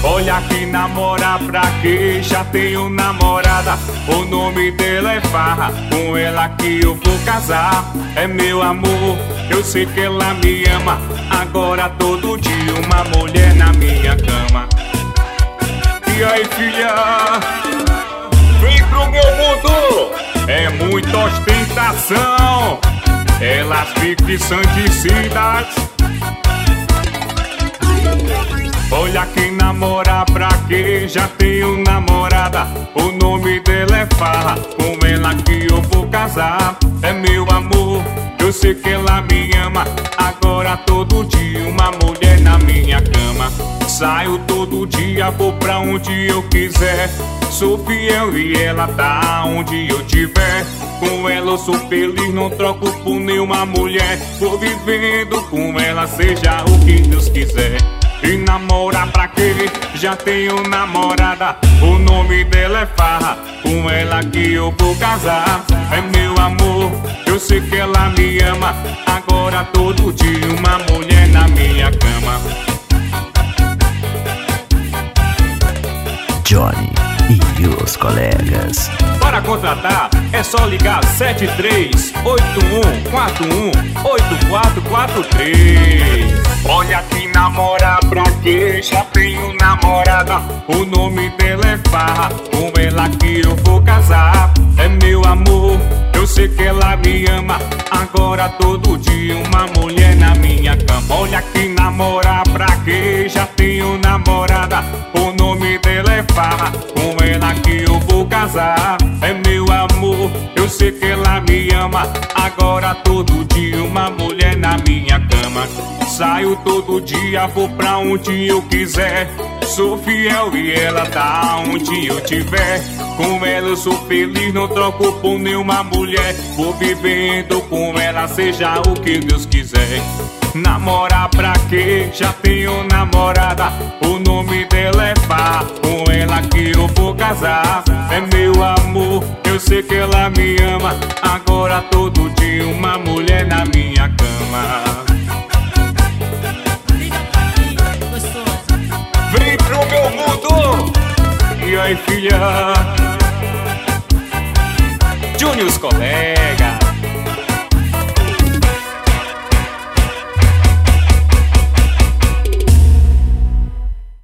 Olha que namorar pra quê? Já tenho namorada, o nome dela é Farra. Com ela que eu vou casar, é meu amor, eu sei que ela me ama. Agora todo dia uma mulher na minha cama. E aí, filha, vem pro meu mundo. É muita ostentação, elas ficam santicidas. Olha quem namora pra quê? Já tenho namorada, o nome dela é Farra. Com ela que eu vou casar, é meu amor, eu sei que ela me ama. Agora todo dia uma mulher na minha cama. Saio todo dia, vou pra onde eu quiser. Sou fiel e ela tá onde eu tiver. Com ela eu sou feliz, não troco por nenhuma mulher. Vou vivendo com ela, seja o que Deus quiser. E namorar pra quê? Já tenho namorada, o nome dela é Farra. Com ela que eu vou casar, é meu amor, eu sei que ela me ama. Agora todo dia uma mulher na minha cama. Johnny e os colegas. Para contratar é só ligar 7381418443. Olha que namorar pra quê? Já tenho namorada, o nome dela é Farra. Com ela que eu vou casar, é meu amor, eu sei que ela me ama. Agora todo dia uma mulher na minha cama. Olha que namorar pra quê? Já tenho namorada, o nome dela é Farra. Com ela que eu vou casar, é meu amor, eu sei que ela me ama. Agora todo dia uma mulher na minha cama. Saio todo dia, vou pra onde eu quiser. Sou fiel e ela tá onde eu tiver. Com ela eu sou feliz, não troco por nenhuma mulher. Vou vivendo com ela, seja o que Deus quiser. Namorar pra quê? Já tenho namorada, o nome dela é Farra. Com ela que eu vou casar, é meu amor, eu sei que ela me ama. Agora todo dia uma mulher na minha cama. Vem pro meu mundo. E aí, filha, Júnior, os colegas.